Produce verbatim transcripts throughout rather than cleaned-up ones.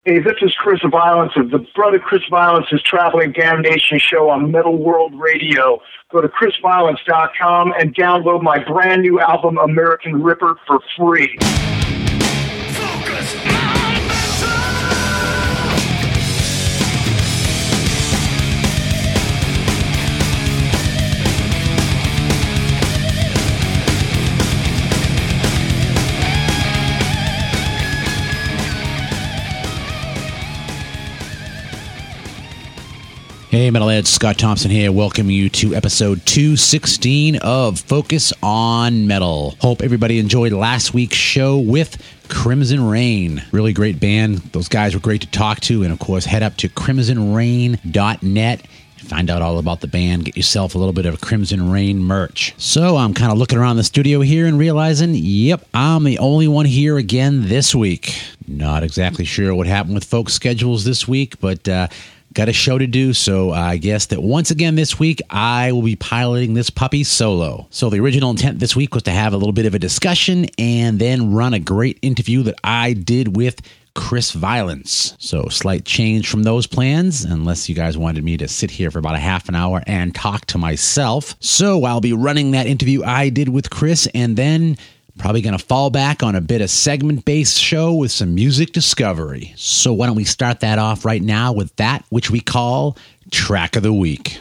Hey, this is Chris Violence of the Brother Chris Violence's Traveling Damnation show on Metal World Radio. Go to chris violence dot com and download my brand new album, American Ripper, for free. Focus on mental. Hey, Metalheads, Scott Thompson here, welcoming you to episode two sixteen of Focus on Metal. Hope everybody enjoyed last week's show with Crimson Rain. Really great band. Those guys were great to talk to. And, of course, head up to crimson rain dot net. Find out all about the band. Get yourself a little bit of Crimson Rain merch. So I'm kind of looking around the studio here and realizing, yep, I'm the only one here again this week. Not exactly sure what happened with folks' schedules this week, but uh, got a show to do, so I guess that once again this week, I will be piloting this puppy solo. So the original intent this week was to have a little bit of a discussion and then run a great interview that I did with Chris Violence. So slight change from those plans, unless you guys wanted me to sit here for about a half an hour and talk to myself. So I'll be running that interview I did with Chris, and then probably going to fall back on a bit of segment-based show with some music discovery. So why don't we start that off right now with that which we call Track of the Week.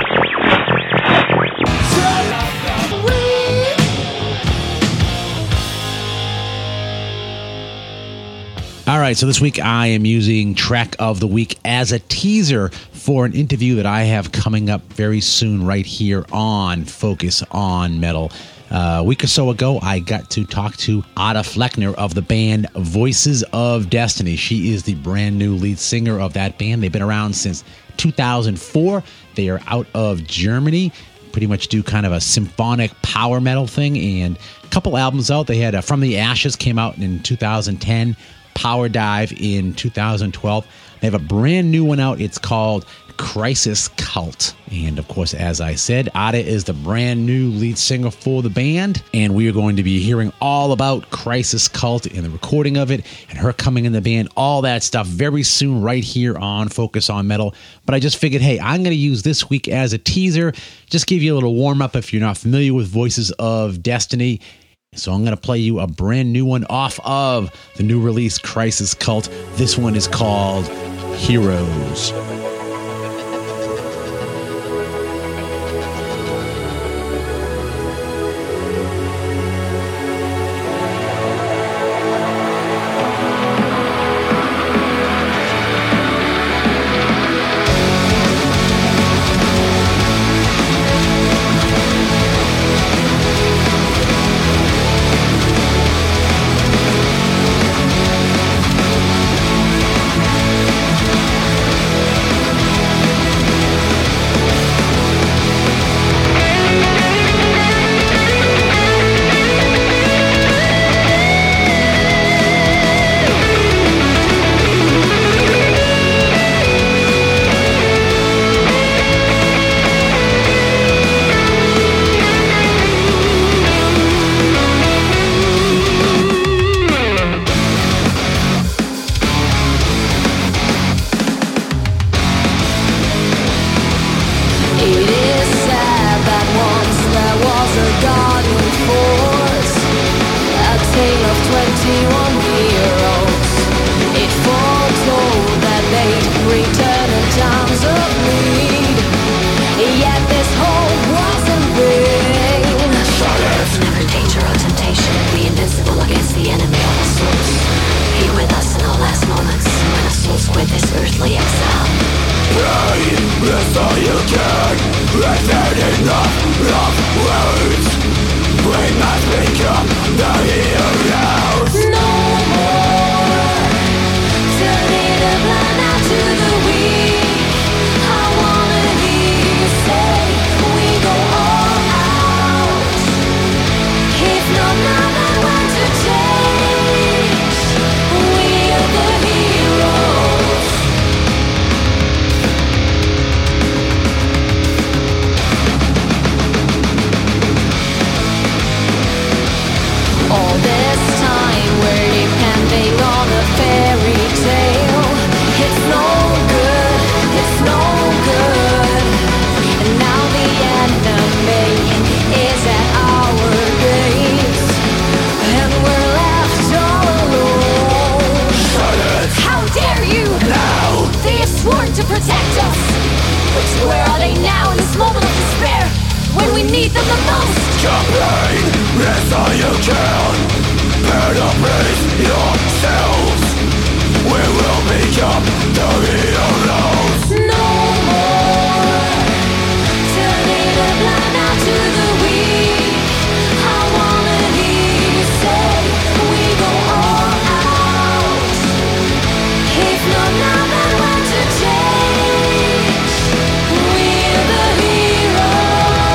All right, so this week I am using Track of the Week as a teaser for an interview that I have coming up very soon right here on Focus on Metal. Uh, a week or so ago, I got to talk to Ada Fleckner of the band Voices of Destiny. She is the brand new lead singer of that band. They've been around since two thousand four. They are out of Germany. Pretty much do kind of a symphonic power metal thing, and a couple albums out. They had uh, From the Ashes came out in two thousand ten, Power Dive in two thousand twelve. They have a brand new one out. It's called Crisis Cult. And of course, as I said, Ada is the brand new lead singer for the band, and we are going to be hearing all about Crisis Cult and the recording of it and her coming in the band, all that stuff very soon right here on Focus on Metal. But I just figured, hey, I'm going to use this week as a teaser, just give you a little warm-up if you're not familiar with Voices of Destiny. So I'm going to play you a brand new one off of the new release Crisis Cult. This one is called Heroes. Turning a blind eye to the weak. need them the most. Campaign is all you can. Better brace yourselves. We will become the heroes. No more turning a blind eye to the weak. I wanna hear you say we go all out. If not now, then when to change? We're the heroes.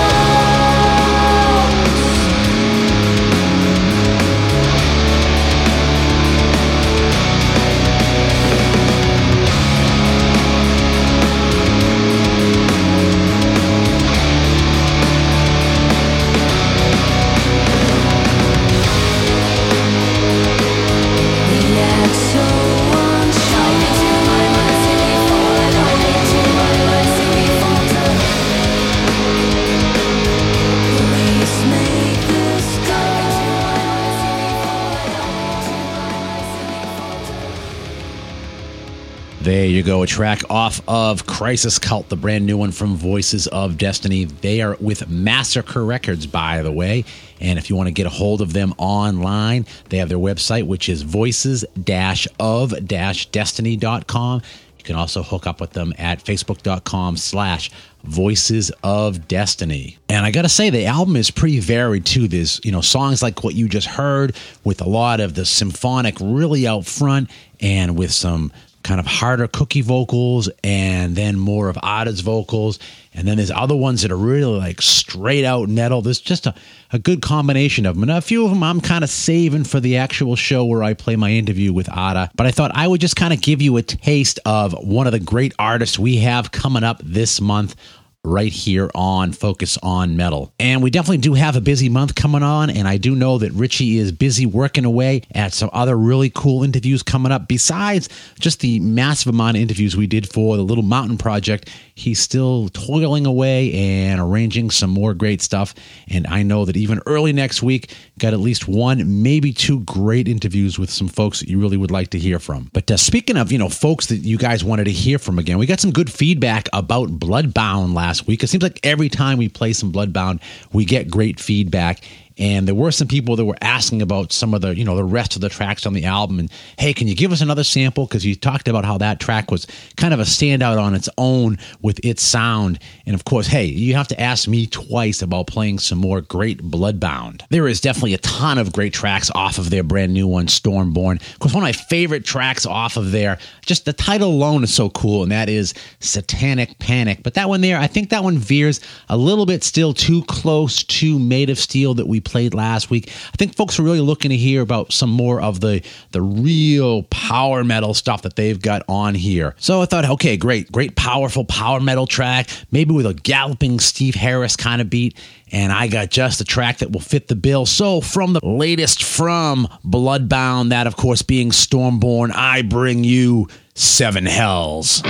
There you go, a track off of Crisis Cult, the brand new one from Voices of Destiny. They are with Massacre Records, by the way. And if you want to get a hold of them online, they have their website, which is voices of destiny dot com. You can also hook up with them at facebook.com slash Voices of Destiny. And I got to say, the album is pretty varied too. There's, you know, songs like what you just heard with a lot of the symphonic really out front and with some kind of harder Cookie vocals and then more of Ada's vocals. And then there's other ones that are really like straight out metal. There's just a, a good combination of them. And a few of them I'm kind of saving for the actual show where I play my interview with Ada. But I thought I would just kind of give you a taste of one of the great artists we have coming up this month right here on Focus on Metal. And we definitely do have a busy month coming on, and I do know that Richie is busy working away at some other really cool interviews coming up. Besides just the massive amount of interviews we did for the Little Mountain Project, he's still toiling away and arranging some more great stuff. And I know that even early next week, got at least one, maybe two great interviews with some folks that you really would like to hear from. But uh, speaking of, you know, folks that you guys wanted to hear from again, we got some good feedback about Bloodbound last week. It seems like every time we play some Bloodbound, we get great feedback. And there were some people that were asking about some of the, you know, the rest of the tracks on the album. And, hey, can you give us another sample? Because you talked about how that track was kind of a standout on its own with its sound. And, of course, hey, you have to ask me twice about playing some more great Bloodbound. There is definitely a ton of great tracks off of their brand new one, Stormborn. Of course, one of my favorite tracks off of there, just the title alone is so cool, and that is Satanic Panic. But that one there, I think that one veers a little bit still too close to Made of Steel that we played last week. I think folks are really looking to hear about some more of the the real power metal stuff that they've got on here. So I thought, okay, great, great powerful power metal track, maybe with a galloping Steve Harris kind of beat. And I got just a track that will fit the bill. So from the latest from Bloodbound, that of course being Stormborn, I bring you Seven Hells.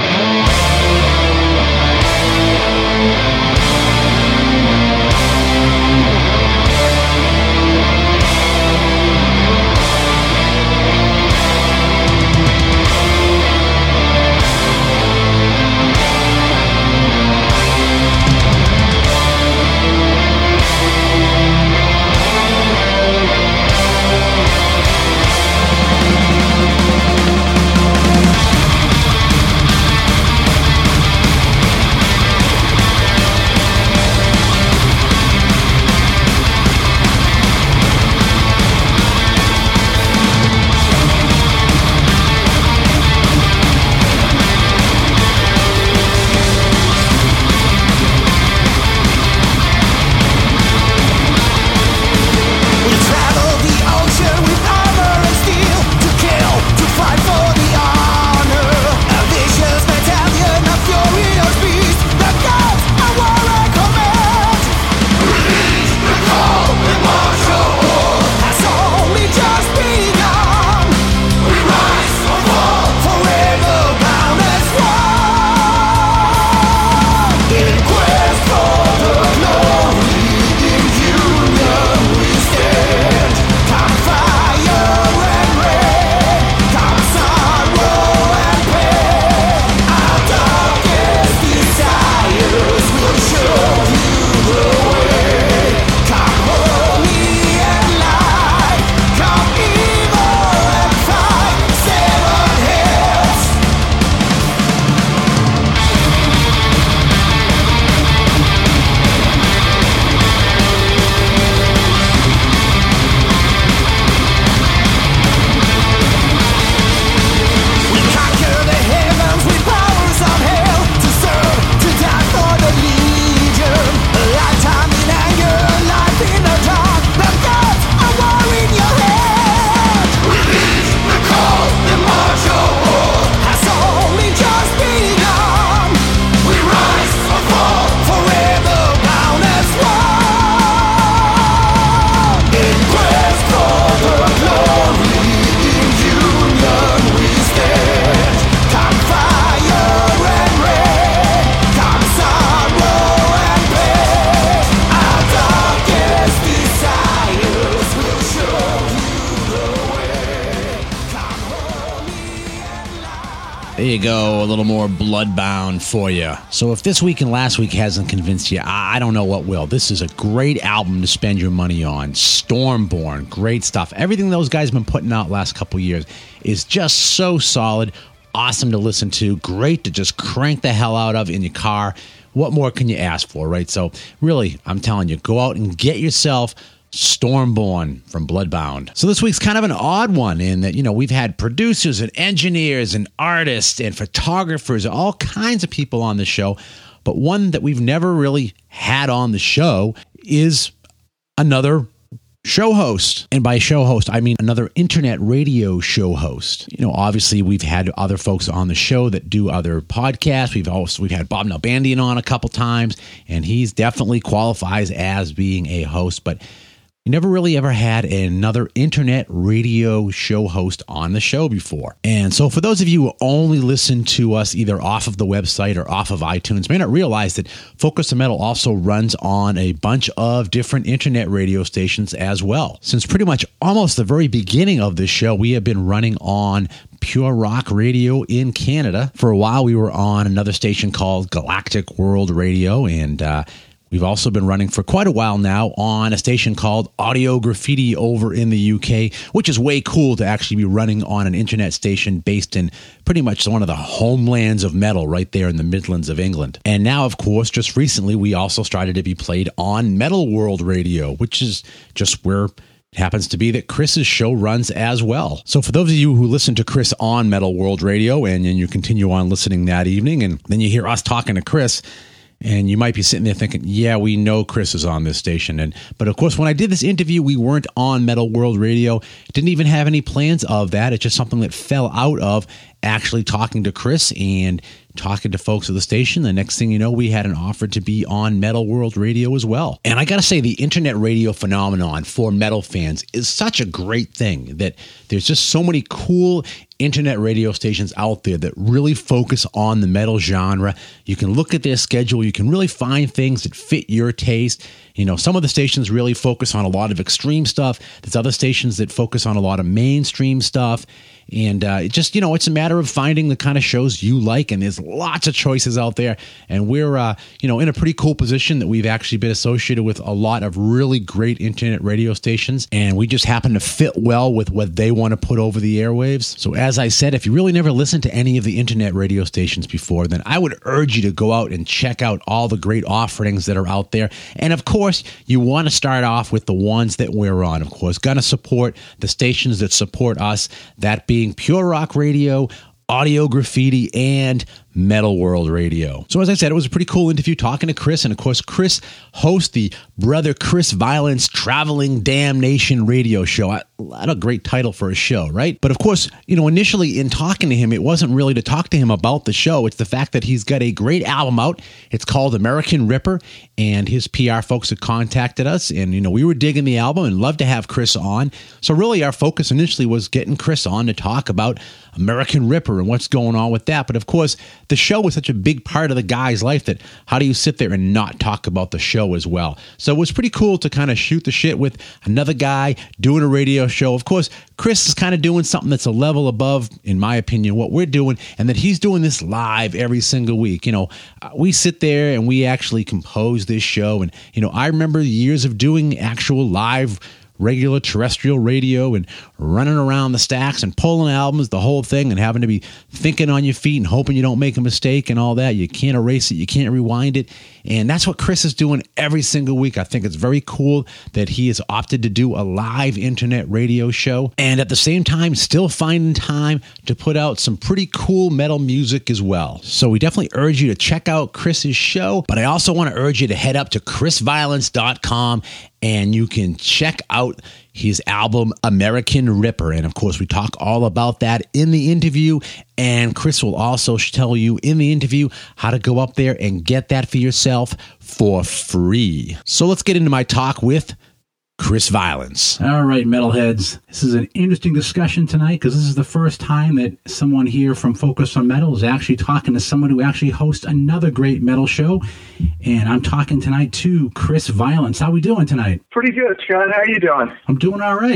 There you go, a little more Bloodbound for you. So if this week and last week hasn't convinced you, I don't know what will. This is a great album to spend your money on. Stormborn, great stuff. Everything those guys have been putting out last couple years is just so solid, awesome to listen to, great to just crank the hell out of in your car. What more can you ask for, right? So really, I'm telling you, go out and get yourself Stormborn from Bloodbound. So this week's kind of an odd one in that, you know, we've had producers and engineers and artists and photographers, all kinds of people on the show. But one that we've never really had on the show is another show host. And by show host, I mean another internet radio show host. You know, obviously we've had other folks on the show that do other podcasts. We've also, we've had Bob Nalbandian on a couple times, and he's definitely qualifies as being a host, but we never really ever had another internet radio show host on the show before. And so for those of you who only listen to us either off of the website or off of iTunes, may not realize that Focus on Metal also runs on a bunch of different internet radio stations as well. Since pretty much almost the very beginning of this show, we have been running on Pure Rock Radio in Canada. For a while, we were on another station called Galactic World Radio, and uh, we've also been running for quite a while now on a station called Audio Graffiti over in the U K, which is way cool to actually be running on an internet station based in pretty much one of the homelands of metal right there in the Midlands of England. And now, of course, just recently, we also started to be played on Metal World Radio, which is just where it happens to be that Chris's show runs as well. So for those of you who listen to Chris on Metal World Radio and, and you continue on listening that evening, and then you hear us talking to Chris, and you might be sitting there thinking, yeah, we know Chris is on this station. And but of course, when I did this interview, we weren't on Metal World Radio. Didn't even have any plans of that. It's just something that fell out of actually talking to Chris and talking to folks at the station. The next thing you know, we had an offer to be on Metal World Radio as well. And I got to say, the internet radio phenomenon for metal fans is such a great thing that there's just so many cool internet radio stations out there that really focus on the metal genre. You can look at their schedule. You can really find things that fit your taste. You know, some of the stations really focus on a lot of extreme stuff. There's other stations that focus on a lot of mainstream stuff. And uh, it just, you know, it's a matter of finding the kind of shows you like. And there's lots of choices out there. And we're, uh, you know, in a pretty cool position that we've actually been associated with a lot of really great internet radio stations. And we just happen to fit well with what they want to put over the airwaves. So as I said, if you really never listened to any of the internet radio stations before, then I would urge you to go out and check out all the great offerings that are out there. And of course, you want to start off with the ones that we're on. Of course, going to support the stations that support us, that being Pure Rock Radio, Audio Graffiti, and Metal World Radio. So as I said, it was a pretty cool interview talking to Chris. And of course, Chris hosts the Brother Chris Violence Traveling Damnation radio show. I, what a great title for a show, right? But of course, you know, initially in talking to him, it wasn't really to talk to him about the show. It's the fact that he's got a great album out. It's called American Ripper, and his P R folks had contacted us, and, you know, we were digging the album and loved to have Chris on. So really our focus initially was getting Chris on to talk about American Ripper and what's going on with that. But of course, the show was such a big part of the guy's life that how do you sit there and not talk about the show as well? So it was pretty cool to kind of shoot the shit with another guy doing a radio show. Of course, Chris is kind of doing something that's a level above, in my opinion, what we're doing, and that he's doing this live every single week. You know, we sit there and we actually compose this show. And, you know, I remember years of doing actual live regular terrestrial radio and running around the stacks and pulling albums, the whole thing, and having to be thinking on your feet and hoping you don't make a mistake and all that. You can't erase it. You can't rewind it. And that's what Chris is doing every single week. I think it's very cool that he has opted to do a live internet radio show and at the same time still finding time to put out some pretty cool metal music as well. So we definitely urge you to check out Chris's show, but I also want to urge you to head up to chris violence dot com and you can check out his album American Ripper. And of course, we talk all about that in the interview. And Chris will also tell you in the interview how to go up there and get that for yourself for free. So let's get into my talk with Chris Violence. All right, metalheads. This is an interesting discussion tonight because this is the first time that someone here from Focus on Metal is actually talking to someone who actually hosts another great metal show. And I'm talking tonight to Chris Violence. How we doing tonight? Pretty good, Scott. How are you doing? I'm doing all right.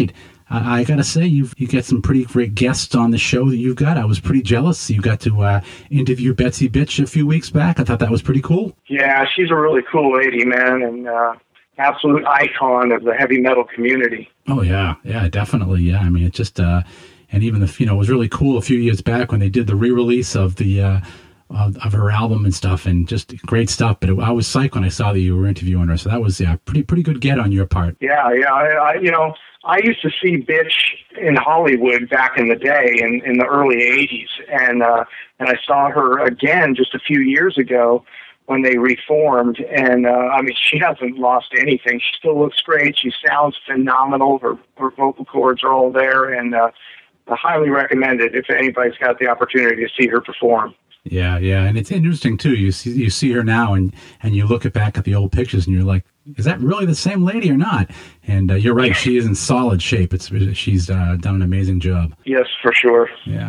I, I got to say, you've you got some pretty great guests on the show that you've got. I was pretty jealous. You got to uh, interview Betsy Bitch a few weeks back. I thought that was pretty cool. Yeah, she's a really cool lady, man, and uh, absolute icon of the heavy metal community. Oh, yeah. Yeah, definitely. Yeah, I mean, it just, uh, and even the, you know, it was really cool a few years back when they did the re-release of the, uh, of, of her album and stuff, and just great stuff. But it, I was psyched when I saw that you were interviewing her. So that was, yeah, pretty, pretty good get on your part. Yeah, yeah. I, I, you know, I used to see Bitch in Hollywood back in the day, in, in the early eighties. And, uh, and I saw her again just a few years ago when they reformed, and uh, I mean, she hasn't lost anything. She still looks great. She sounds phenomenal. Her, her vocal cords are all there, and uh, I highly recommend it if anybody's got the opportunity to see her perform. Yeah, yeah, and it's interesting too. You see, you see her now, and and you look at back at the old pictures, and you're like, is that really the same lady or not? And uh, you're right, she is in solid shape. It's she's uh, done an amazing job. Yes, for sure. Yeah.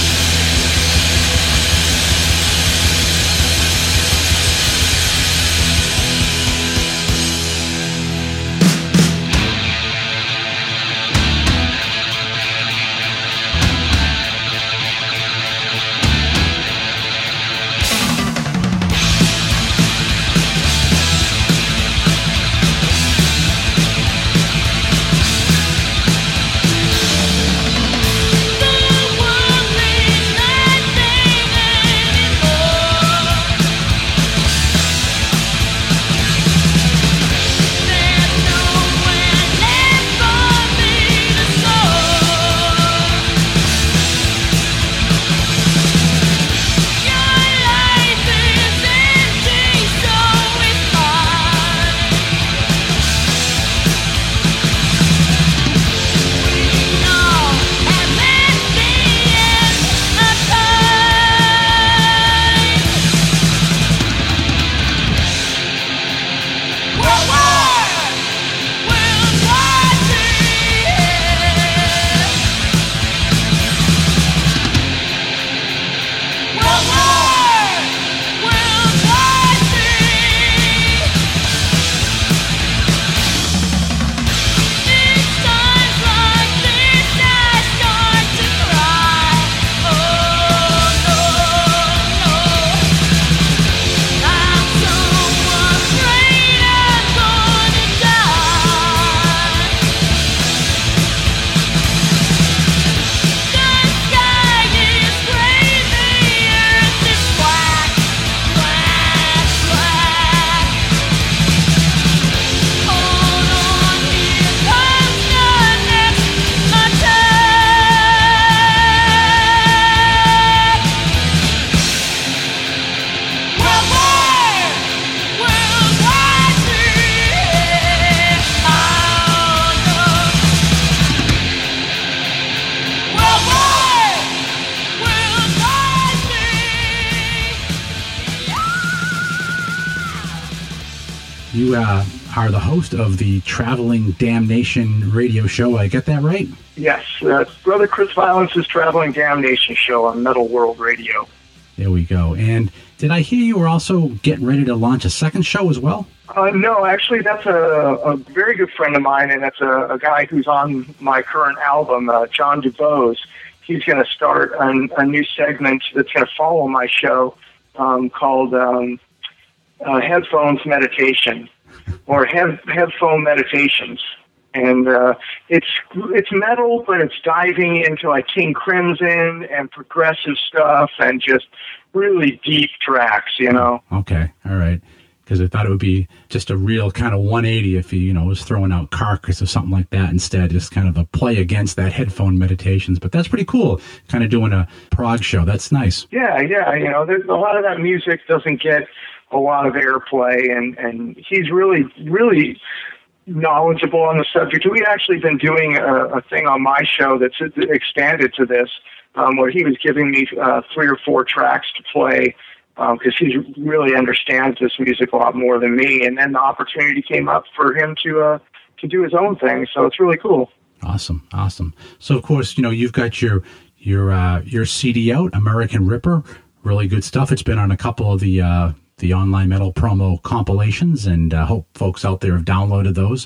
You uh, are the host of the Traveling Damnation radio show. I get that right? Yes, uh, Brother Chris Violence's Traveling Damnation show on Metal World Radio. There we go. And did I hear you were also getting ready to launch a second show as well? Uh, no, actually, that's a, a very good friend of mine, and that's a, a guy who's on my current album, uh, John DuBose. He's going to start a, a new segment that's going to follow my show um, called um, uh, Headphones Meditation, or head, Headphone Meditations. And uh, it's it's metal, but it's diving into like King Crimson and progressive stuff and just really deep tracks, you know. Okay, all right. Because I thought it would be just a real kind of one eighty if he, you know, was throwing out Carcass or something like that instead, just kind of a play against that Headphone Meditations. But that's pretty cool, kind of doing a prog show. That's nice. Yeah, yeah. You know, there's a lot of that music doesn't get a lot of airplay, and, and he's really, really knowledgeable on the subject. We've actually been doing a, a thing on my show that's expanded to this, um, where he was giving me uh, three or four tracks to play, because um, he really understands this music a lot more than me. And then the opportunity came up for him to uh, to do his own thing. So it's really cool. Awesome, awesome. So of course, you know, you've got your your uh, your C D out, American Ripper. Really good stuff. It's been on a couple of the uh, the online metal promo compilations, and I uh, hope folks out there have downloaded those.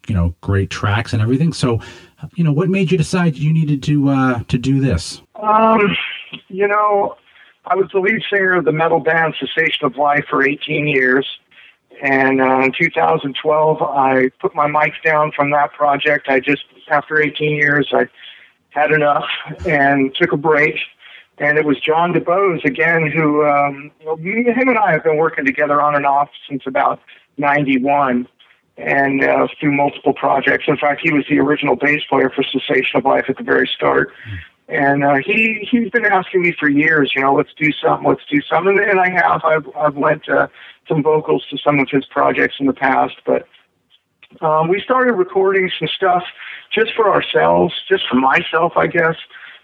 you know, great tracks and everything. So, you know, what made you decide you needed to uh, to do this? Um, you know, I was the lead singer of the metal band Cessation of Life for eighteen years. And uh, in two thousand twelve, I put my mic down from that project. I just, after eighteen years, I had enough and took a break. And it was John DeBose, again, who, um, you know, him and I have been working together on and off since about ninety-one, and uh, through multiple projects. In fact, he was the original bass player for Cessation of Life at the very start. And uh, he, he's been asking me for years, you know, let's do something, let's do something. And I have. I've, I've lent uh, some vocals to some of his projects in the past. But um, we started recording some stuff just for ourselves, just for myself, I guess,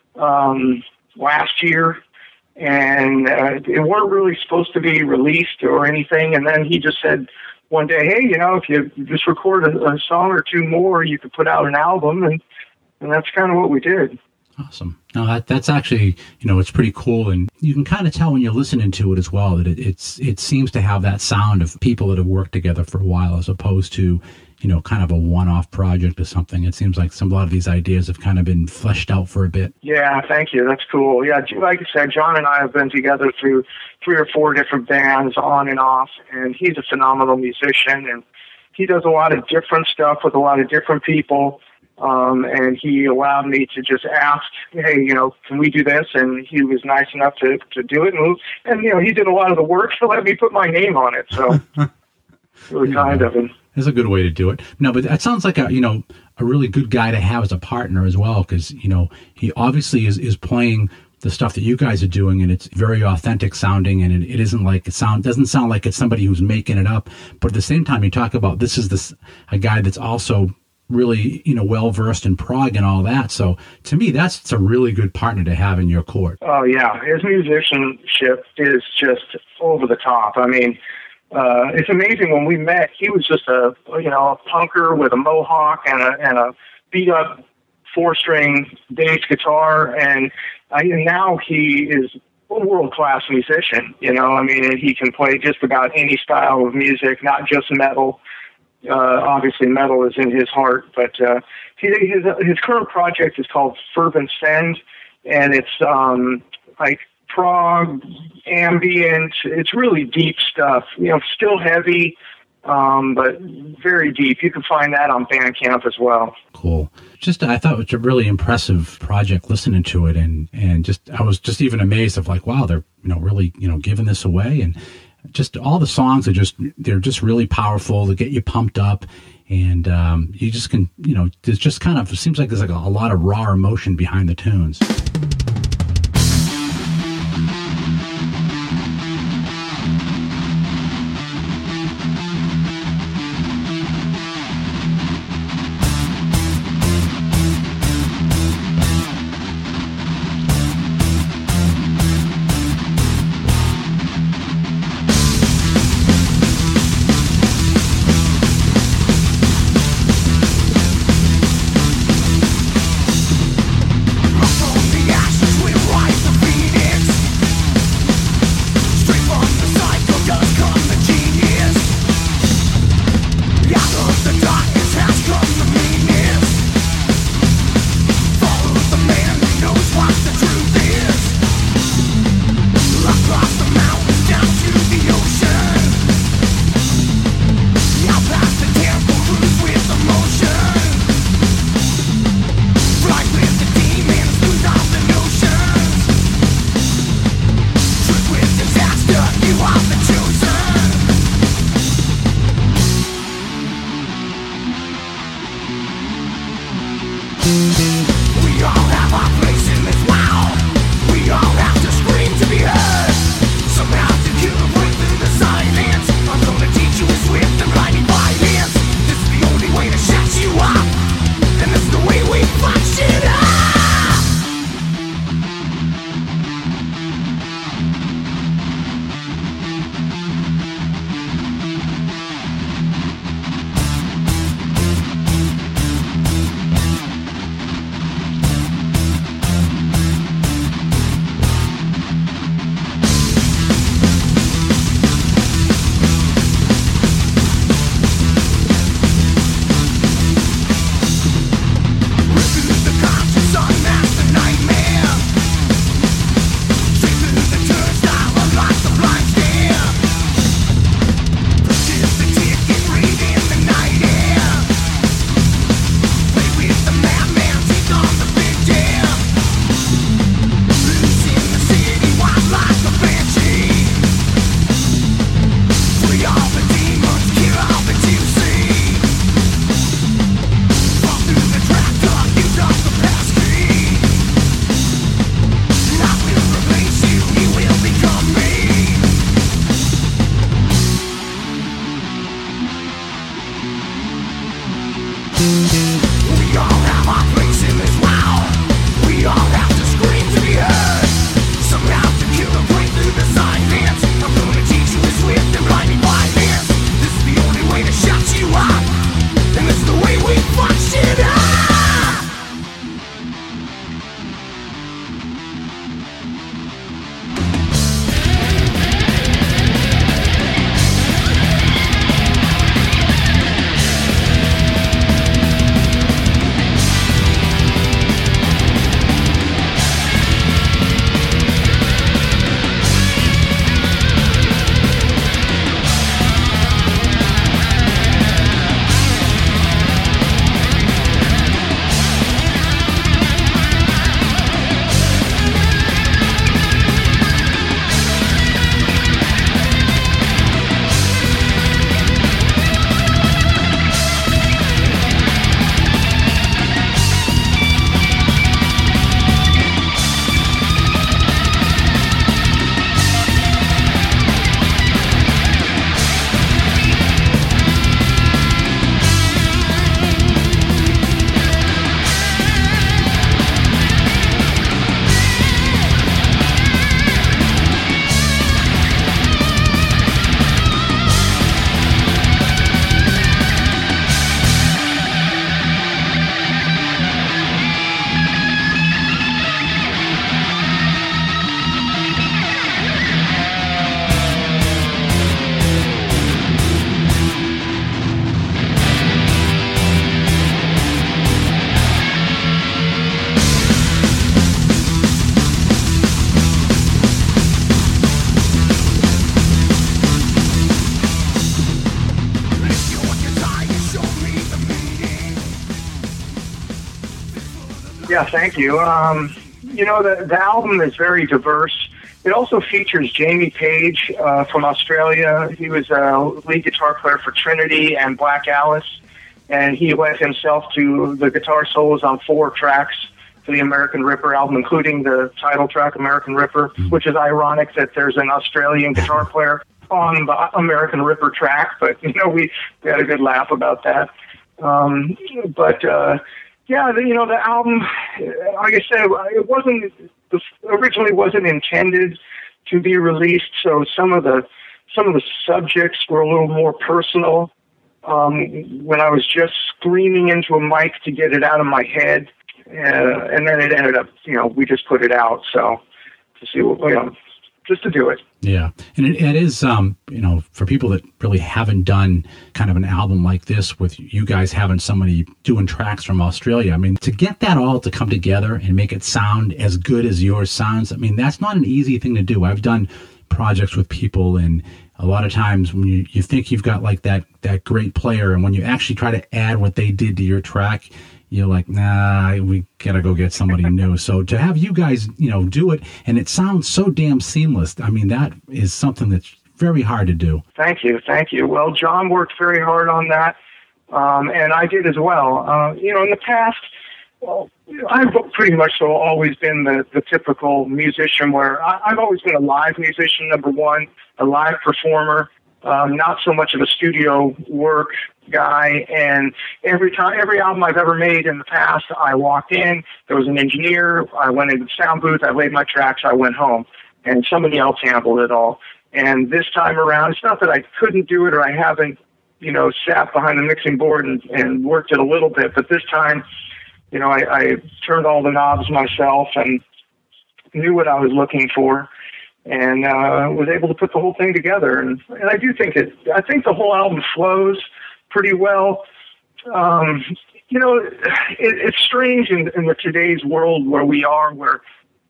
um, last year. And uh, it weren't really supposed to be released or anything. And then he just said one day, hey, you know, if you just record a, a song or two more, you could put out an album. And, and that's kind of what we did. Awesome. No, that, that's actually, you know, it's pretty cool. And you can kind of tell when you're listening to it as well that it, it's it seems to have that sound of people that have worked together for a while as opposed to, you know, kind of a one-off project or something. It seems like some a lot of these ideas have kind of been fleshed out for a bit. Yeah, thank you. That's cool. Yeah, like I said, John and I have been together through three or four different bands on and off, and he's a phenomenal musician, and he does a lot of different stuff with a lot of different people. Um, and he allowed me to just ask, hey, you know, can we do this? And he was nice enough to, to do it. And, and, you know, he did a lot of the work to let me put my name on it. So really yeah, kind of him. It's a good way to do it. No, but that sounds like a, you know, a really good guy to have as a partner as well. Cause, you know, he obviously is, is playing the stuff that you guys are doing, and it's very authentic sounding, and it, it isn't like it sound doesn't sound like it's somebody who's making it up. But at the same time, you talk about this is this a guy that's also really, you know, well-versed in prog and all that. So to me, that's it's a really good partner to have in your court. Oh, yeah. His musicianship is just over the top. I mean, uh, it's amazing. When we met, he was just a, you know, a punker with a mohawk and a, and a beat-up four-string bass guitar. And, uh, and now he is a world-class musician. You know, I mean, he can play just about any style of music, not just metal. Uh, obviously, metal is in his heart, but uh, he, his his current project is called Fervent Send, and it's um, like prog, ambient. It's really deep stuff. You know, still heavy, um, but very deep. You can find that on Bandcamp as well. Cool. Just I thought it was a really impressive project listening to it, and and just I was just even amazed of like, wow, they're you know really you know giving this away. And just all the songs are just, they're just really powerful to get you pumped up. And um, you just can, you know, there's just kind of, it seems like there's like a, a lot of raw emotion behind the tunes. From the ashes Yeah, thank you. Um, you know, the, the album is very diverse. It also features Jamie Page uh, from Australia. He was a lead guitar player for Trinity and Black Alice, and he lent himself to the guitar solos on four tracks for the American Ripper album, including the title track, American Ripper, which is ironic that there's an Australian guitar player on the American Ripper track, but, you know, we, we had a good laugh about that. Um, but, uh, yeah, the, you know, the album, like I said, it wasn't, originally wasn't intended to be released, so some of the, some of the subjects were a little more personal. Um, when I was just screaming into a mic to get it out of my head, Uh, and then it ended up, you know, we just put it out. So to see what, you know, just to do it. Yeah. And it, it is, um, you know, for people that really haven't done kind of an album like this with you guys having somebody doing tracks from Australia. I mean, to get that all to come together and make it sound as good as yours sounds, I mean, that's not an easy thing to do. I've done projects with people, and a lot of times when you, you think you've got like that, that great player, and when you actually try to add what they did to your track, you're like, nah, we gotta go get somebody new. So to have you guys, you know, do it, and it sounds so damn seamless. I mean, that is something that's very hard to do. Thank you, thank you. Well, John worked very hard on that, um, and I did as well. Uh, you know, in the past, well, I've pretty much so always been the, the typical musician where I, I've always been a live musician, number one, a live performer. Um, not so much of a studio work guy, and every time, every album I've ever made in the past, I walked in, there was an engineer, I went into the sound booth, I laid my tracks, I went home, and somebody else handled it all. And this time around, it's not that I couldn't do it or I haven't, you know, sat behind the mixing board and, and worked it a little bit, but this time, you know, I, I turned all the knobs myself and knew what I was looking for, and uh, was able to put the whole thing together. And, and I do think it, I think the whole album flows pretty well. Um, you know, it, it's strange in, in the today's world where we are, where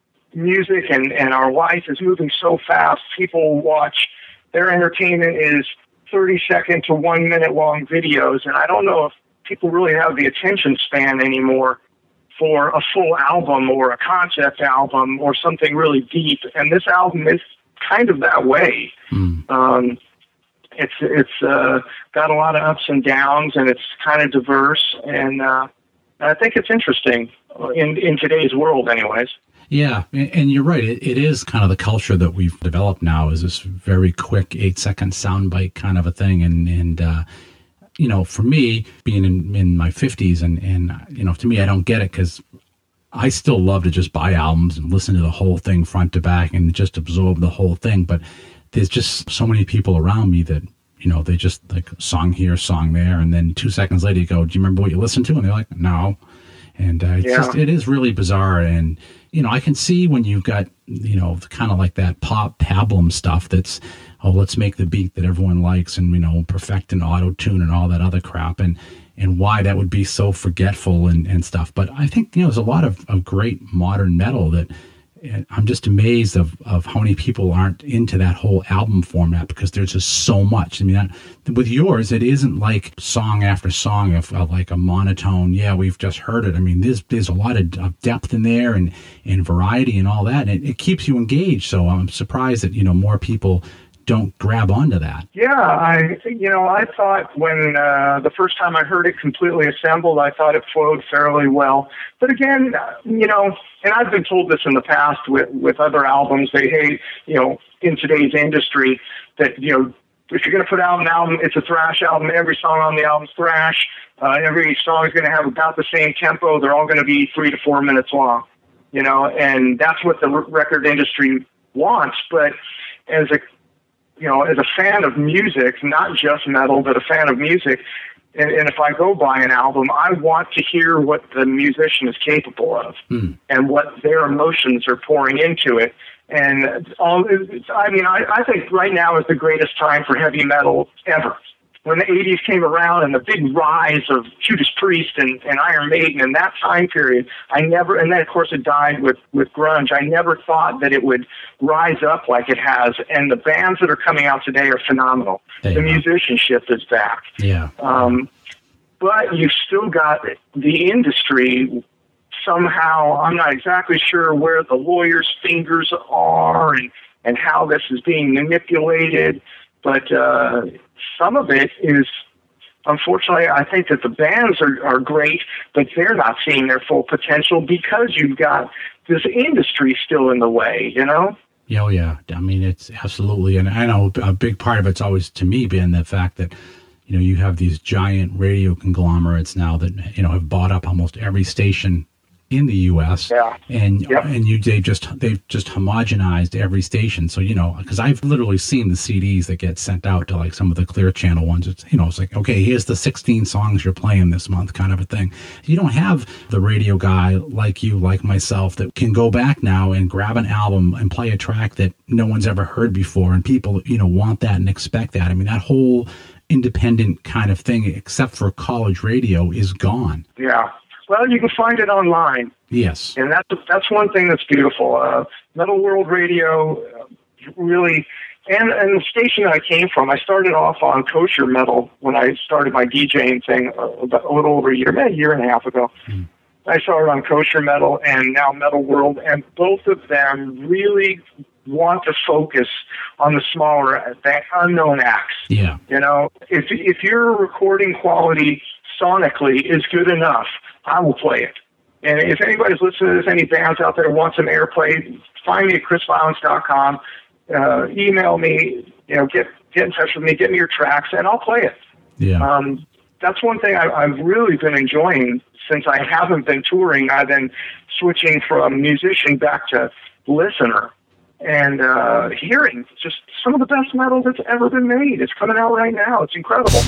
music and, and our life is moving so fast. People watch, their entertainment is thirty second to one minute long videos. And I don't know if people really have the attention span anymore for a full album or a concept album or something really deep. And this album is kind of that way. Mm. Um, it's it's uh, got a lot of ups and downs, and it's kind of diverse. And uh, I think it's interesting in, in today's world anyways. Yeah, and you're right. It, it is kind of the culture that we've developed now, is this very quick eight-second soundbite kind of a thing. And, and uh, you know, for me, being in, in my fifties, and, and, you know, to me, I don't get it, because I still love to just buy albums and listen to the whole thing front to back and just absorb the whole thing. But there's just so many people around me that, you know, they just like song here, song there. And then two seconds later you go, do you remember what you listened to? And they're like, no. And uh, it's yeah. just, it is really bizarre. And, you know, I can see when you've got, you know, kind of like that pop pablum stuff that's, oh, let's make the beat that everyone likes, and, you know, perfect and auto-tune and all that other crap, and and why that would be so forgetful and, and stuff. But I think, you know, there's a lot of, of great modern metal that I'm just amazed of, of how many people aren't into that whole album format, because there's just so much. I mean, that, with yours, it isn't like song after song of, of like a monotone, yeah, we've just heard it. I mean, there's there's a lot of, of depth in there, and, and variety and all that, and it, it keeps you engaged. So I'm surprised that, you know, more people don't grab onto that. Yeah, I, you know, I thought when uh, the first time I heard it completely assembled, I thought it flowed fairly well. But again, you know, and I've been told this in the past with, with other albums, they hate, you know, in today's industry, that, you know, if you're going to put out an album, it's a thrash album. Every song on the album's thrash. Uh, every song is going to have about the same tempo. They're all going to be three to four minutes long, you know, and that's what the record industry wants. But as a you know, as a fan of music, not just metal, but a fan of music, and, and if I go buy an album, I want to hear what the musician is capable of mm. and what their emotions are pouring into it. And all, I mean, I, I think right now is the greatest time for heavy metal ever. When the eighties came around and the big rise of Judas Priest and, and Iron Maiden in that time period, I never, and then of course it died with, with grunge, I never thought that it would rise up like it has. And the bands that are coming out today are phenomenal. They the are. musicianship is back. Yeah. Um, but you've still got the industry somehow, I'm not exactly sure where the lawyers' fingers are and, and how this is being manipulated, but uh, some of it is, unfortunately, I think that the bands are, are great, but they're not seeing their full potential because you've got this industry still in the way, you know? Yeah, oh yeah. I mean, it's absolutely, and I know a big part of it's always, to me, been the fact that, you know, you have these giant radio conglomerates now that, you know, have bought up almost every station in the U S Yeah. and Yep. and you they just they've just homogenized every station. So you know, because I've literally seen the C Ds that get sent out to like some of the Clear Channel ones. It's, you know, it's like, okay, here's the sixteen songs you're playing this month, kind of a thing. You don't have the radio guy like you, like myself, that can go back now and grab an album and play a track that no one's ever heard before, and people, you know, want that and expect that. I mean, that whole independent kind of thing, except for college radio, is gone. Yeah. Well, you can find it online. Yes. And that's that's one thing that's beautiful. Uh, Metal World Radio uh, really, and, and the station that I came from, I started off on Kosher Metal when I started my DJing thing uh, about a little over a year, maybe a year and a half ago. Mm. I started on Kosher Metal and now Metal World, and both of them really want to focus on the smaller, the unknown acts. Yeah. You know, if if your recording quality sonically is good enough, I will play it. And if anybody's listening to this, any bands out there want some airplay, find me at chris violence dot com, uh, email me, you know, get get in touch with me, get me your tracks, and I'll play it. Yeah. Um, that's one thing I, I've really been enjoying since I haven't been touring. I've been switching from musician back to listener and uh, hearing just some of the best metal that's ever been made. It's coming out right now. It's incredible.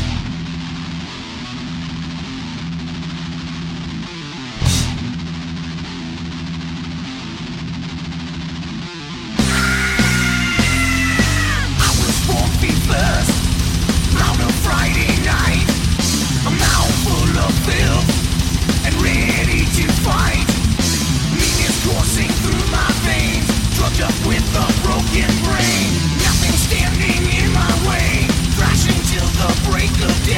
With a broken brain, nothing standing in my way, crashing till the break of day.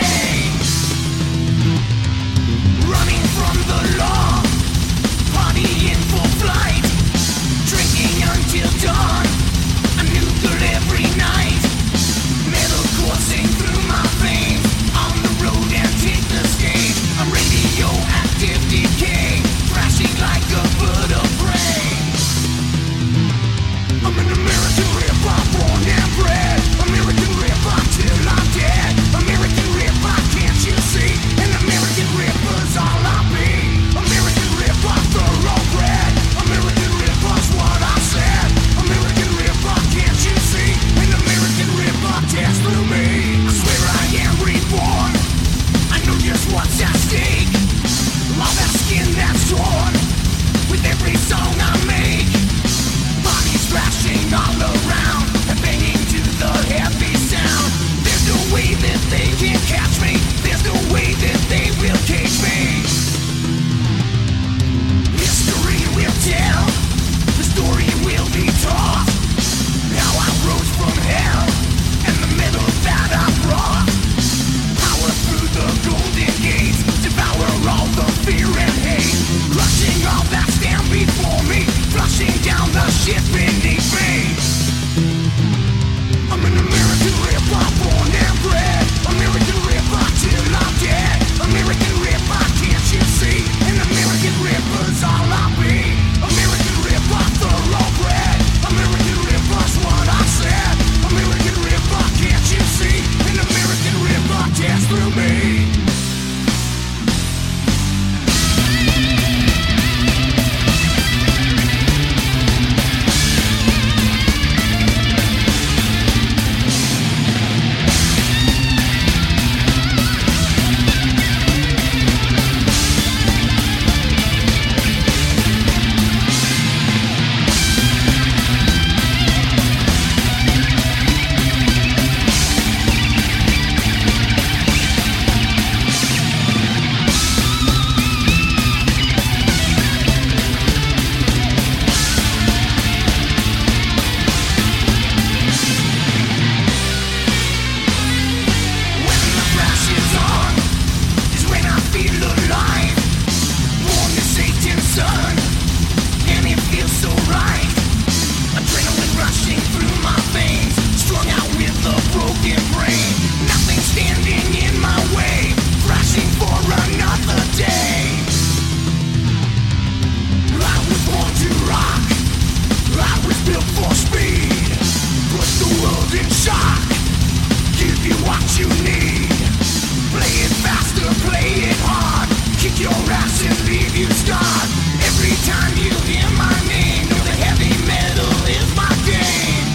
in shock. Give you what you need. Play it faster, play it hard. Kick your ass and leave you scarred. Every time you hear my name, know the heavy metal is my game.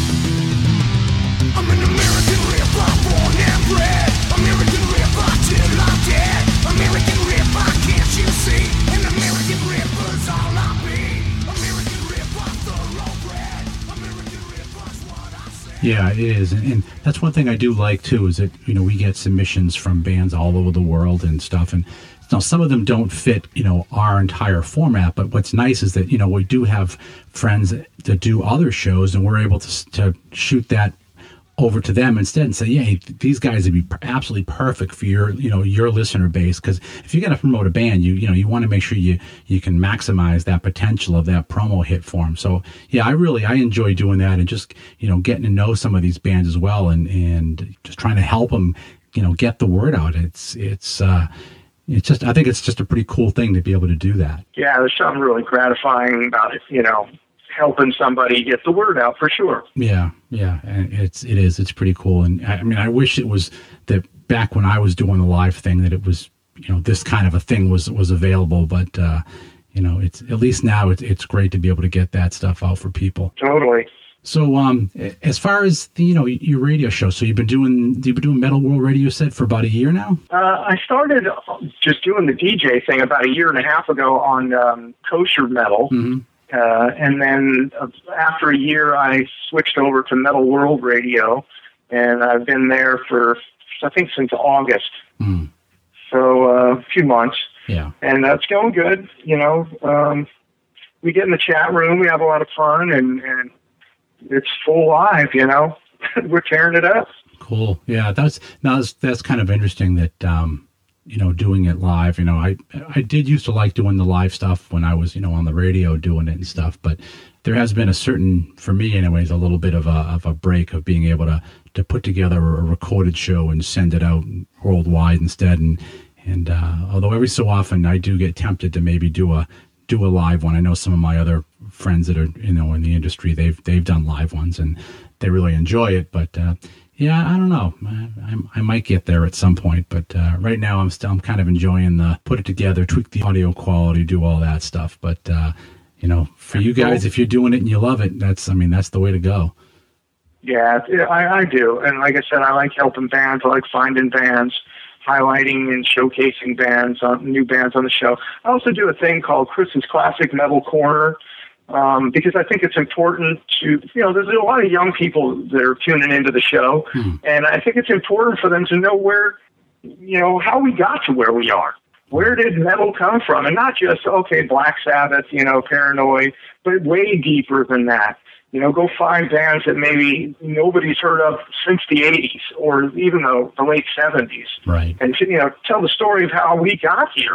I'm an American ripper, born and bred. American ripper till I'm dead. American ripper, can't you see? An American ripper's all I be. American ripper, thoroughbred. American ripper's what I say. Yeah, it is, and, and that's one thing I do like too. Is that you know we get submissions from bands all over the world and stuff, and now some of them don't fit you know our entire format. But what's nice is that you know we do have friends that do other shows, and we're able to to shoot that over to them instead and say, yeah, hey, these guys would be per- absolutely perfect for your, you know, your listener base. Because if you're going to promote a band, you, you know, you want to make sure you, you can maximize that potential of that promo hit for them. So yeah, I really, I enjoy doing that and just, you know, getting to know some of these bands as well and, and just trying to help them, you know, get the word out. It's, it's, uh, it's just, I think it's just a pretty cool thing to be able to do that. Yeah, there's something really gratifying about it, you know, helping somebody get the word out for sure. Yeah, yeah, and it's it is it's pretty cool, and I, I mean, I wish it was that back when I was doing the live thing that it was you know this kind of a thing was was available, but uh, you know it's at least now it's it's great to be able to get that stuff out for people. Totally. So, um, as far as the, you know your radio show, so you've been doing you've been doing Metal World Radio, you said, for about a year now. Uh, I started just doing the D J thing about a year and a half ago on um, Kosher Metal. Mm-hmm. Uh, and then uh, after a year, I switched over to Metal World Radio, and I've been there for, I think, since August. Mm. So uh, a few months. Yeah. And uh, it's going good. You know, um, we get in the chat room, we have a lot of fun, and, and it's full live, you know. We're tearing it up. Cool. Yeah, that's, that's, that's kind of interesting that, um, you know, doing it live. You know, I I did used to like doing the live stuff when I was, you know, on the radio doing it and stuff. But there has been a certain, for me anyways, a little bit of a of a break of being able to to put together a recorded show and send it out worldwide instead. And and uh, although every so often I do get tempted to maybe do a do a live one. I know some of my other friends that are you know in the industry, they've they've done live ones and they really enjoy it. But uh, yeah, I don't know. I, I, I might get there at some point, but uh, right now I'm still I'm kind of enjoying the put it together, tweak the audio quality, do all that stuff. But uh, you know, for you guys, if you're doing it and you love it, that's I mean that's the way to go. Yeah, I, I do, and like I said, I like helping bands. I like finding bands, highlighting and showcasing bands, on new bands on the show. I also do a thing called Chris's Classic Metal Corner. Um, because I think it's important to, you know, there's a lot of young people that are tuning into the show, hmm. and I think it's important for them to know where, you know, how we got to where we are. Where did metal come from? And not just, okay, Black Sabbath, you know, Paranoid, but way deeper than that. You know, go find bands that maybe nobody's heard of since the eighties or even the, the late seventies. Right. And, you know, tell the story of how we got here.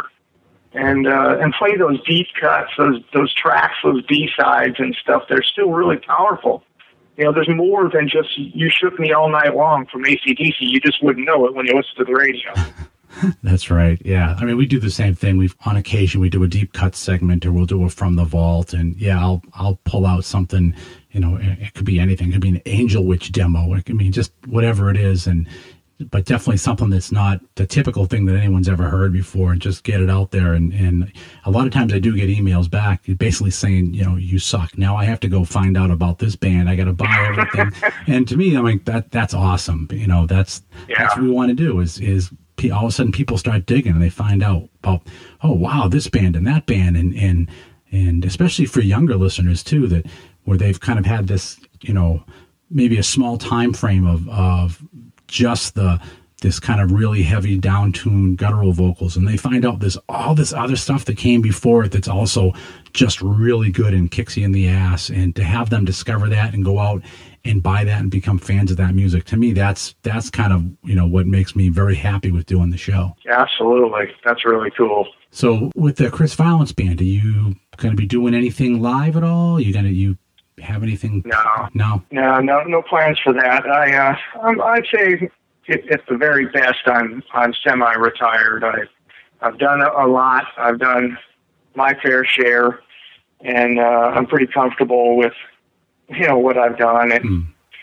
And uh, and play those deep cuts, those those tracks, those B-sides and stuff. They're still really powerful. You know, there's more than just You Shook Me All Night Long from A C D C. You just wouldn't know it when you listen to the radio. That's right. Yeah. I mean, we do the same thing. We've on occasion we do a deep cut segment, or we'll do a From the Vault, and yeah, I'll I'll pull out something. You know, it, it could be anything. It could be an Angel Witch demo. It could mean just whatever it is, and. But definitely something that's not the typical thing that anyone's ever heard before, and just get it out there. And, and a lot of times I do get emails back basically saying, you know, you suck. Now I have to go find out about this band. I got to buy everything. And to me, I'm like, that, that's awesome. You know, that's, yeah. that's what we want to do is, is all of a sudden people start digging and they find out about, oh, wow, this band and that band. And, and, and especially for younger listeners too, that where they've kind of had this, you know, maybe a small time frame of, of, just the this kind of really heavy down-tuned guttural vocals, and they find out there's all this other stuff that came before it that's also just really good and kicks you in the ass. And to have them discover that and go out and buy that and become fans of that music, to me, that's that's kind of you know what makes me very happy with doing the show. Yeah, absolutely, that's really cool. So with the Chris Violence Band, are you going to be doing anything live at all? Are you going to you have anything? No, no, no, no, no plans for that. I, uh, I'm, I'd say at, at the very best, I'm, I'm semi-retired. I, I've done a, a lot. I've done my fair share, and uh, I'm pretty comfortable with, you know, what I've done. And mm.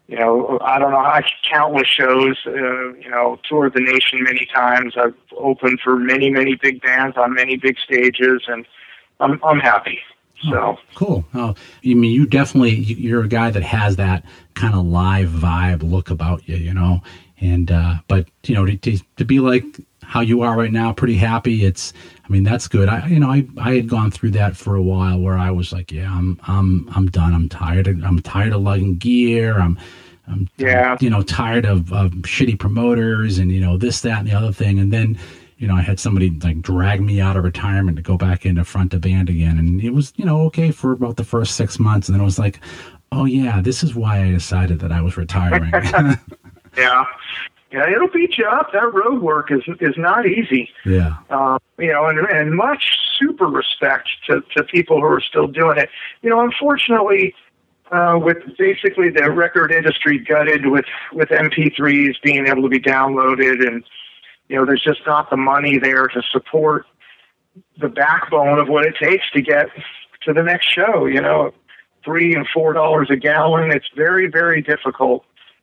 you know, I don't know, I countless shows, uh, you know, toured the nation many times. I've opened for many, many big bands on many big stages, and I'm I'm happy. So oh, cool. Oh, I mean, you definitely, you're a guy that has that kind of live vibe look about you, you know, and, uh, but, you know, to, to, to be like how you are right now, pretty happy. It's, I mean, that's good. I, you know, I, I had gone through that for a while where I was like, yeah, I'm, I'm, I'm done. I'm tired of, I'm tired of lugging gear. I'm, I'm, yeah. you know, tired of, of shitty promoters and, you know, this, that, and the other thing. And then, you know, I had somebody like drag me out of retirement to go back into front of band again. And it was, you know, okay for about the first six months. And then it was like, oh yeah, this is why I decided that I was retiring. yeah. Yeah. It'll beat you up. That road work is, is not easy. Yeah. Uh, you know, and, and much super respect to, to people who are still doing it. You know, unfortunately, uh, with basically the record industry gutted with, with M P threes being able to be downloaded, and, you know, there's just not the money there to support the backbone of what it takes to get to the next show. You know, three and four dollars a gallon. It's very, very difficult,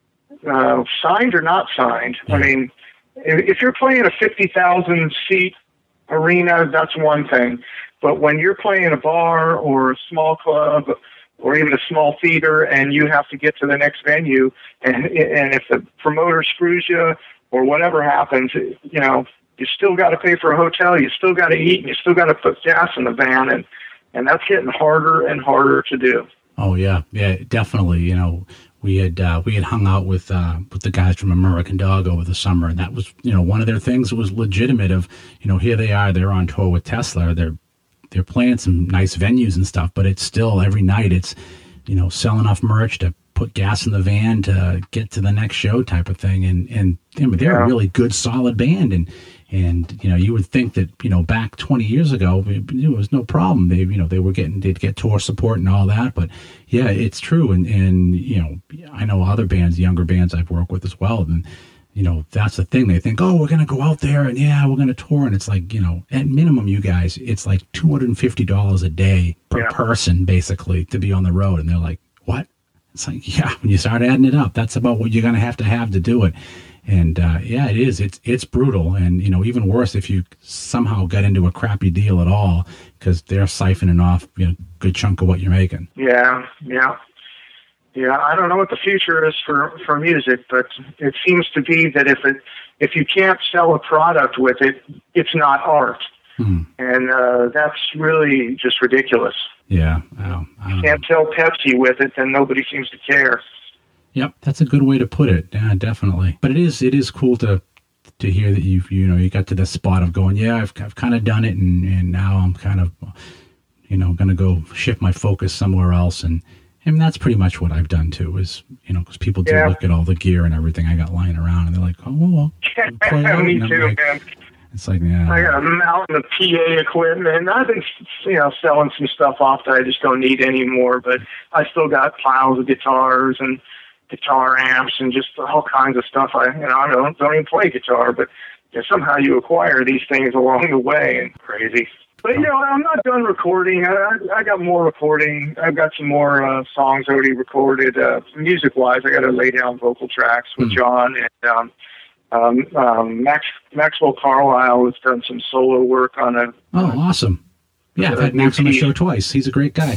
uh, signed or not signed. I mean, if you're playing a fifty thousand seat arena, that's one thing. But when you're playing a bar or a small club or even a small theater, and you have to get to the next venue, and and if the promoter screws you, or whatever happens, you know, you still got to pay for a hotel, you still got to eat, and you still got to put gas in the van, and, and that's getting harder and harder to do. Oh yeah, yeah, definitely. You know, we had uh, we had hung out with uh, with the guys from American Dog over the summer, and that was, you know, one of their things was legitimate. Of, you know, here they are, they're on tour with Tesla, they're they're playing some nice venues and stuff, but it's still every night it's, you know, sell enough merch to put gas in the van to get to the next show type of thing. And, and I mean, they're yeah. a really good, solid band. And, and, you know, you would think that, you know, back twenty years ago, it, it was no problem. They, you know, they were getting, they'd get tour support and all that, but yeah, it's true. And, and, you know, I know other bands, younger bands I've worked with as well. And, you know, that's the thing. They think, oh, we're going to go out there and yeah, we're going to tour. And it's like, you know, at minimum, you guys, it's like two hundred fifty dollars a day per yeah. person, basically, to be on the road. And they're like, what? It's like, yeah, when you start adding it up, that's about what you're going to have to have to do it. And, uh, yeah, it is. It's, it's brutal. And, you know, even worse if you somehow got into a crappy deal at all, because they're siphoning off, you know, a good chunk of what you're making. Yeah. Yeah. Yeah. I don't know what the future is for, for music, but it seems to be that if it, if you can't sell a product with it, it's not art. Hmm. And, uh, that's really just ridiculous. Yeah. Oh, you can't sell Pepsi with it, then nobody seems to care. Yep, that's a good way to put it. Yeah, definitely. But it is it is cool to to hear that you've you know you got to the spot of going, yeah, I've I've kind of done it, and, and now I'm kind of you know going to go shift my focus somewhere else, and and that's pretty much what I've done too. Is you know because people do yeah. look at all the gear and everything I got lying around, and they're like, oh well, yeah, me too, like, man. It's like, yeah. I got a mountain of P A equipment, and I've been, you know, selling some stuff off that I just don't need anymore, but I still got piles of guitars and guitar amps and just all kinds of stuff. I, you know, I don't, don't even play guitar, but you know, somehow you acquire these things along the way, and crazy. But, you know, I'm not done recording. I, I got more recording. I've got some more uh, songs already recorded. Uh, music-wise, I got to lay down vocal tracks with mm. John, and um, Um, um, Max, Maxwell Carlisle has done some solo work on a. Oh, awesome! Yeah, I've had Max on the show twice. He's a great guy.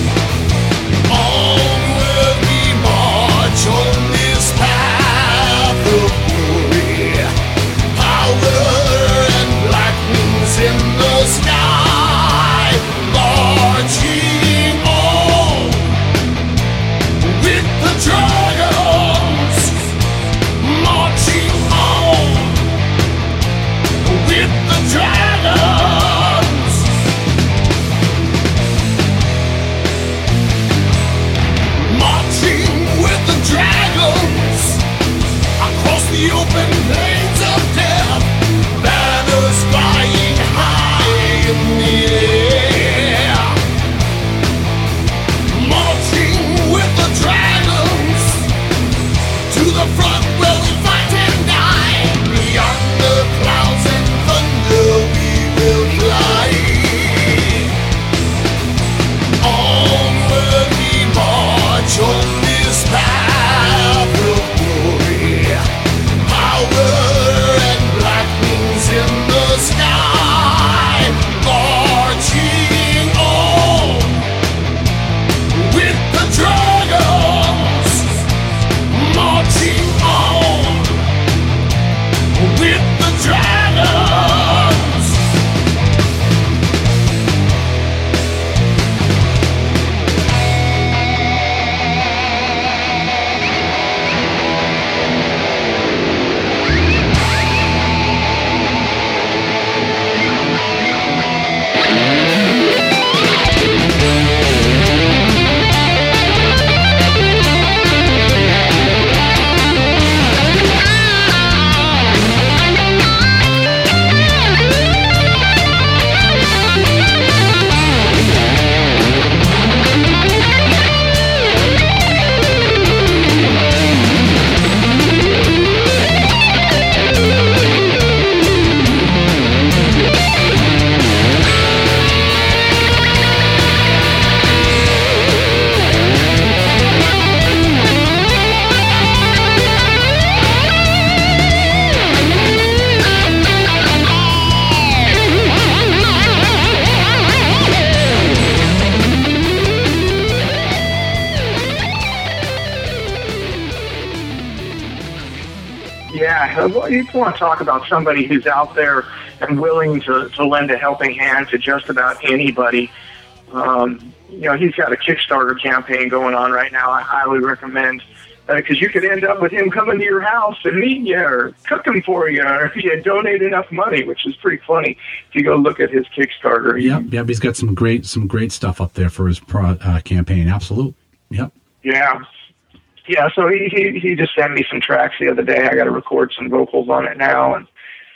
Onward we march on this path. Yeah, well, you want to talk about somebody who's out there and willing to, to lend a helping hand to just about anybody. Um, you know, he's got a Kickstarter campaign going on right now. I highly recommend, because uh, you could end up with him coming to your house and meeting you or cooking for you, or if you donate enough money, which is pretty funny if you go look at his Kickstarter. Yep, yep. He's got some great some great stuff up there for his pro, uh, campaign. Absolutely. Yep. Yeah. Yeah, so he, he he just sent me some tracks the other day. I got to record some vocals on it now, and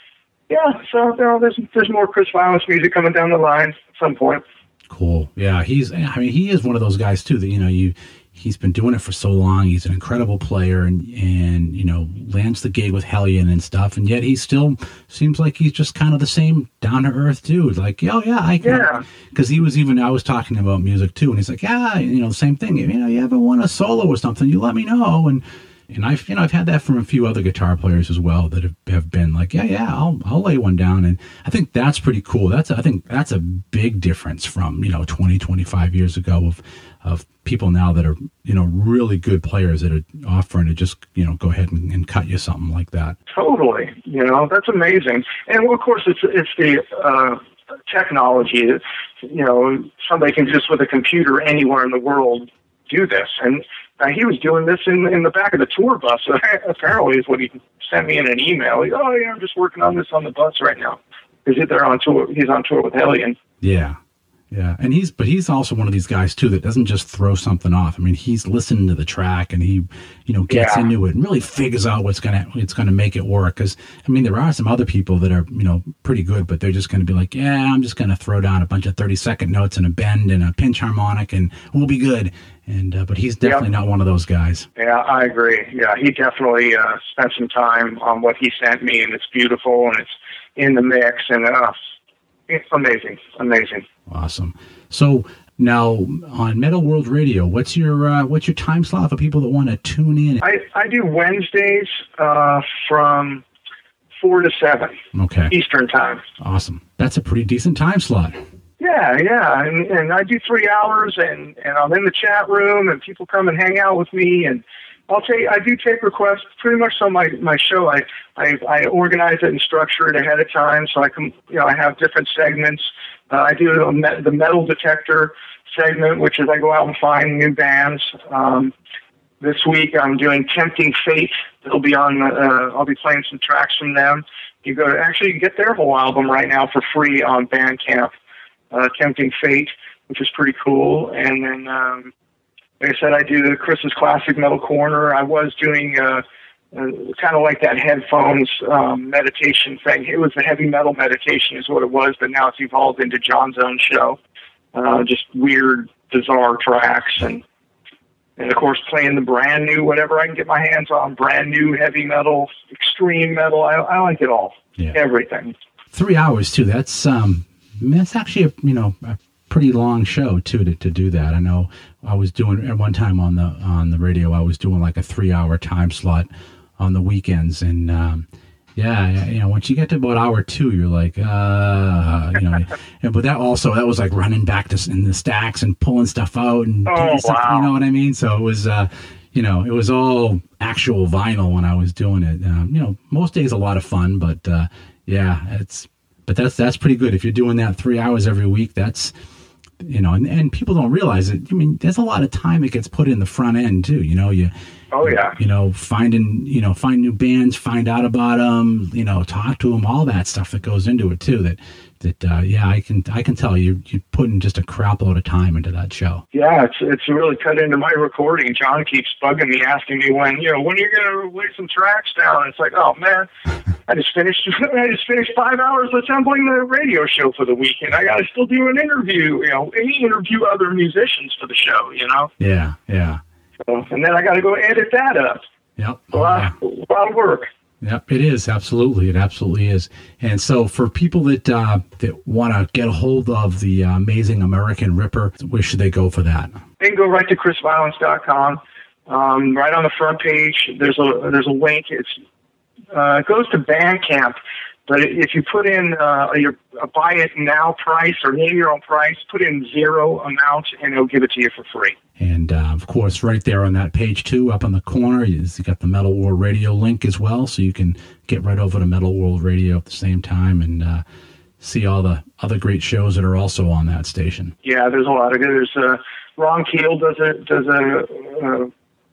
yeah, so you know, there's there's more Chris Violence music coming down the line at some point. Cool. Yeah, he's. I mean, he is one of those guys too that you know you. He's been doing it for so long. He's an incredible player, and and you know lands the gig with Hellion and stuff, and yet he still seems like he's just kind of the same down to earth dude. Like, oh yeah, I can. Yeah. Because he was even I was talking about music too, and he's like, yeah, you know, the same thing. You know, you ever want a solo or something? You let me know. And and I've you know I've had that from a few other guitar players as well that have, have been like, yeah, yeah, I'll I'll lay one down. And I think that's pretty cool. That's I think that's a big difference from you know twenty, twenty-five years ago of of people now that are, you know, really good players that are offering to just, you know, go ahead and, and cut you something like that. Totally. You know, that's amazing. And of course, it's it's the uh, technology. It's, you know, somebody can just with a computer anywhere in the world do this. And uh, he was doing this in in the back of the tour bus. Apparently, is what he sent me in an email. He, oh yeah, I'm just working on this on the bus right now. Because they're on tour. He's on tour with Hellion. Yeah. Yeah, and he's but he's also one of these guys too that doesn't just throw something off. I mean, he's listening to the track and he, you know, gets yeah. into it and really figures out what's gonna it's gonna make it work. Because I mean, there are some other people that are you know pretty good, but they're just gonna be like, yeah, I'm just gonna throw down a bunch of thirty second notes and a bend and a pinch harmonic and we'll be good. And uh, but he's definitely yep. not one of those guys. Yeah, I agree. Yeah, he definitely uh, spent some time on what he sent me, and it's beautiful and it's in the mix and uh, it's amazing, amazing. Awesome. So now on Metal World Radio, what's your uh, what's your time slot for people that want to tune in? I, I do Wednesdays uh, from four to seven. Okay. Eastern time. Awesome. That's a pretty decent time slot. Yeah, yeah, and, and I do three hours, and, and I'm in the chat room, and people come and hang out with me, and I'll take I do take requests pretty much on my my show. I, I I organize it and structure it ahead of time, so I can you know I have different segments. Uh, I do a, the metal detector segment, which is I go out and find new bands. Um, this week I'm doing Tempting Fate. It'll be on. Uh, I'll be playing some tracks from them. You go to actually you can get their whole album right now for free on Bandcamp. Uh, Tempting Fate, which is pretty cool, and then. Um, Like I said, I do the Chris's Classic Metal Corner. I was doing uh, uh, kind of like that headphones um, meditation thing. It was the heavy metal meditation is what it was, but now it's evolved into John's own show. Uh, just weird, bizarre tracks. And, and, of course, playing the brand new, whatever I can get my hands on, brand new heavy metal, extreme metal. I, I like it all. Yeah. Everything. Three hours, too. That's, um, that's actually, a, you know, a pretty long show too to, to do that. I know I was doing at one time on the on the radio. I was doing like a three hour time slot on the weekends, and um, yeah, you know, once you get to about hour two, you're like, uh, you know, and, but that also that was like running back to in the stacks and pulling stuff out and oh, doing stuff, wow. you know what I mean? So it was, uh, you know, it was all actual vinyl when I was doing it. Um, you know, most days a lot of fun, but uh, yeah, it's but that's that's pretty good if you're doing that three hours every week. That's You know, and, and people don't realize it. I mean, there's a lot of time that gets put in the front end too. You know, you, oh yeah, you know, finding, you know, find new bands, find out about them, you know, talk to them, all that stuff that goes into it too. That, that, uh, yeah, I can, I can tell you, you putting just a crap load of time into that show. Yeah, it's it's really cut into my recording. John keeps bugging me, asking me when, you know, when are you going to lay some tracks down? It's like, oh man, I just finished, I just finished five hours assembling the radio show for the weekend. I got to still do an interview, you know, interview other musicians for the show, you know? Yeah, yeah. So, and then I got to go edit that up. Yep. A lot, yeah. a lot of work. Yep, it is. Absolutely. It absolutely is. And so for people that uh, that want to get a hold of the uh, Amazing American Ripper, where should they go for that? They can go right to chris violence dot com. Um, right on the front page, there's a there's a link. It's uh, it goes to Bandcamp, but if you put in uh, your a buy it now price or name your own price, put in zero amount, and it'll give it to you for free. And, uh, of course, right there on that page, too, up in the corner, you you got the Metal World Radio link as well, so you can get right over to Metal World Radio at the same time and uh, see all the other great shows that are also on that station. Yeah, there's a lot of good. There's uh, Ron Keel does a, does a, a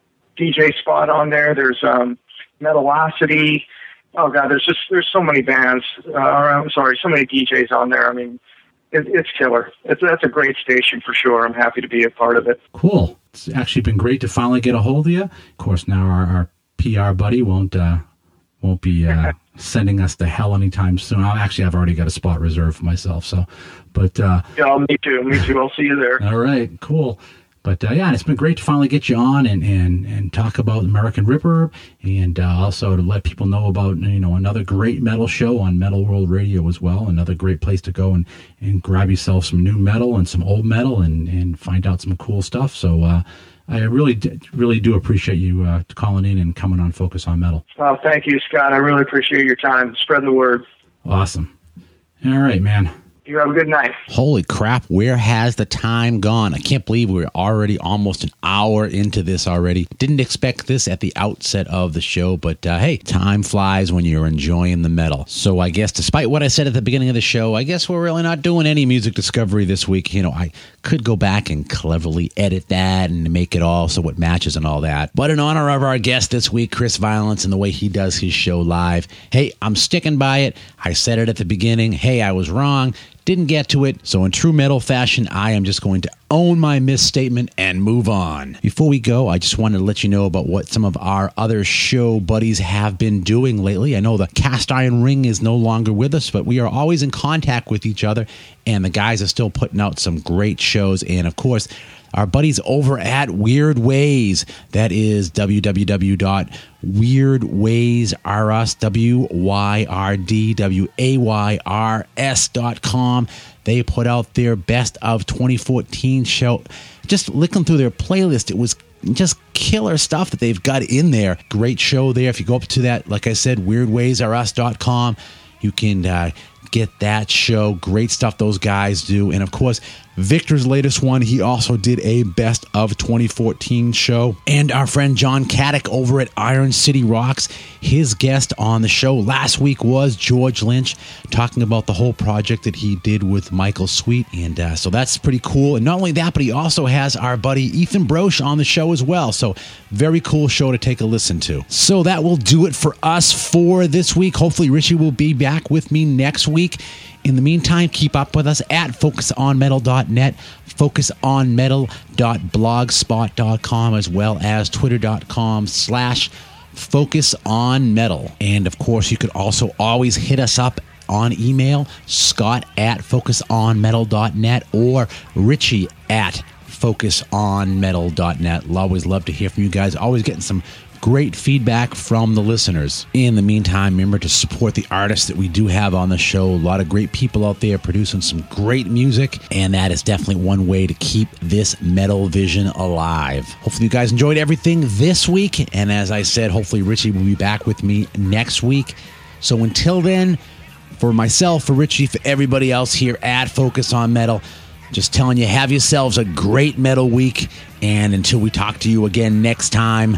D J spot on there. There's um, Metalocity. Oh, God, there's just there's so many bands. Uh, or, I'm sorry, so many D Js on there. I mean, It, it's killer. It's that's a great station for sure. I'm happy to be a part of it. Cool. It's actually been great to finally get a hold of you. Of course, now our, our P R buddy won't uh, won't be uh, sending us to hell anytime soon. I'll, actually, I've already got a spot reserved for myself. So, but uh, yeah, me too. Me too. I'll see you there. All right. Cool. But uh, yeah, it's been great to finally get you on and, and, and talk about American Ripper, and uh, also to let people know about, you know, another great metal show on Metal World Radio as well. Another great place to go and, and grab yourself some new metal and some old metal and, and find out some cool stuff. So uh, I really, really do appreciate you uh, calling in and coming on Focus on Metal. Well, thank you, Scott. I really appreciate your time. Spread the word. Awesome. All right, man. You have a good night. Holy crap, where has the time gone? I can't believe we're already almost an hour into this already. Didn't expect this at the outset of the show, but uh, hey, time flies when you're enjoying the metal. So I guess despite what I said at the beginning of the show, I guess we're really not doing any music discovery this week. You know, I could go back and cleverly edit that and make it all so it matches and all that. But in honor of our guest this week, Chris Violence, and the way he does his show live, hey, I'm sticking by it. I said it at the beginning. Hey, I was wrong. Didn't get to it, so in true metal fashion, I am just going to own my misstatement and move on. Before we go, I just wanted to let you know about what some of our other show buddies have been doing lately. I know the Cast Iron Ring is no longer with us, but we are always in contact with each other, and the guys are still putting out some great shows. And of course, our buddies over at Weird Ways, that is w w w dot weird ways r us, W Y R D W A Y R S dot com. They put out their best of twenty fourteen show. Just looking through their playlist, it was just killer stuff that they've got in there. Great show there. If you go up to that, like I said, weird ways r us dot com, you can uh, get that show. Great stuff those guys do. And of course, Victor's latest one, he also did a best of twenty fourteen show. And our friend John Caddick over at Iron City Rocks, his guest on the show last week was George Lynch, talking about the whole project that he did with Michael Sweet. And uh, so that's pretty cool. And not only that, but he also has our buddy Ethan Broche on the show as well. So very cool show to take a listen to. So that will do it for us for this week. Hopefully Richie will be back with me next week. In the meantime, keep up with us at focus on metal dot net, focus on metal dot blogspot dot com, as well as twitter dot com slash focus on metal. And of course, you could also always hit us up on email, Scott at focus on metal dot net or Richie at focus on metal dot net. I'll always love to hear from you guys. Always getting some great feedback from the listeners. In the meantime, remember to support the artists that we do have on the show. A lot of great people out there producing some great music, and that is definitely one way to keep this metal vision alive. Hopefully you guys enjoyed everything this week, and as I said, hopefully Richie will be back with me next week. So until then, for myself, for Richie, for everybody else here at Focus on Metal, just telling you, have yourselves a great metal week, and until we talk to you again next time,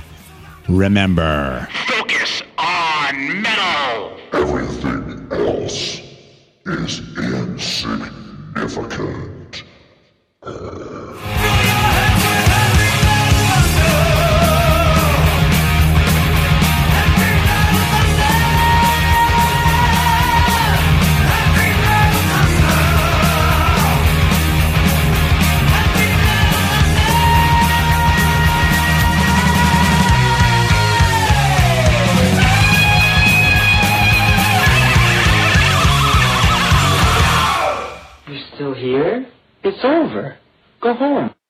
remember, Focus on metal. Everything else is insignificant. Still here? It's over. Go home.